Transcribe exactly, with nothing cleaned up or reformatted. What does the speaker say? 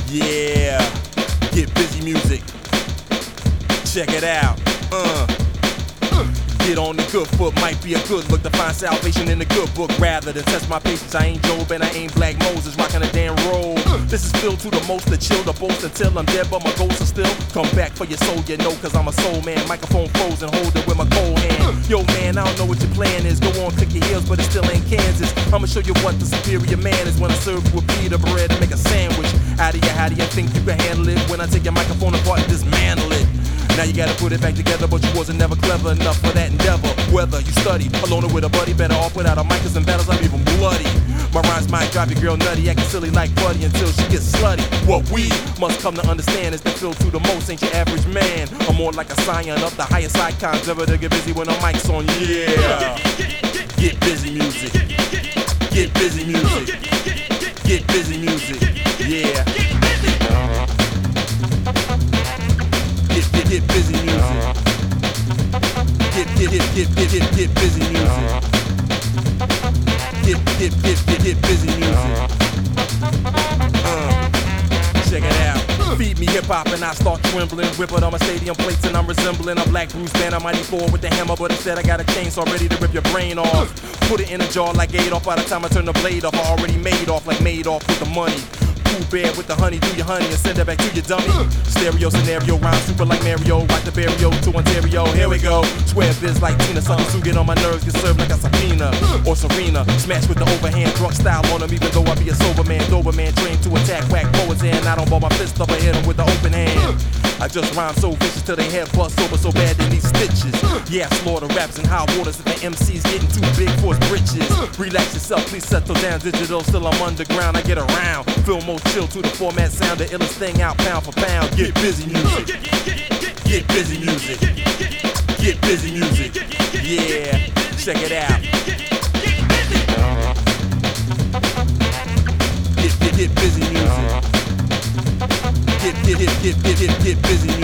Yeah, get busy music. Check it out. Uh. Get on the good foot, might be a good look to find salvation in the good book. Rather than test my patience, I ain't Job and I ain't Black Moses rocking a damn robe. This is filled to the most, the chill, the boast until I'm dead, but my ghosts are still. Come back for your soul, you know, cause I'm a soul man. Microphone frozen, hold it with my cold hand. Yo man, I don't know what your plan is. Go on, click your heels, but it still ain't Kansas. I'ma show you what the superior man is when I serve you a pita bread and make a sandwich out of you. How do you think you can handle it when I take your microphone apart and dismantle it? Now you gotta put it back together, but you wasn't never clever enough for that endeavor. Whether you study alone or with a buddy, better off without a mic, cause in battles I'm even bloody. My rhymes might drive your girl nutty, acting silly like Buddy until she gets slutty. What we must come to understand is that feel to the most ain't your average man. I'm more like a scion of the highest icons, ever to get busy when the mic's on. Yeah, get busy music. Get busy music. Get busy music. Yeah. Get, get, get busy music. Get, get, get, get, get, get, get busy music. Get, get, get, get, get busy music. Uh, check it out. Feed me hip-hop and I start trembling. Whip it on my stadium plates and I'm resembling a Black Bruce Banner, mighty forward with the hammer, but instead I got a chainsaw ready to rip your brain off. Put it in a jar like Adolf. By the time I turn the blade off, I already made off like made off with the money. Pooh Bear with the honey, do your honey and send it back to your dummy. Stereo scenario, rhyme super like Mario, rock the barrio to Ontario. Here we go. Swear biz like Tina, suckers who get on my nerves get served like a subpoena or Serena. Smash with the overhand, drunk style on them, even though I be a sober man, Doberman trained to attack whack poets, and I don't ball my fist up and hit them with the open hand. I just rhyme so vicious till they head bust over so bad they need stitches. Yeah, I slaughter raps in high waters if the M C's getting too big for his britches. Relax yourself, please settle down. Digital, still I'm underground. I get around, feel more chill to the format sound. The illest thing out pound for pound. Get busy music. Get busy music. Get busy music. Yeah, check it out. Get, get, get busy music. Get, get, get, get, get, get, get busy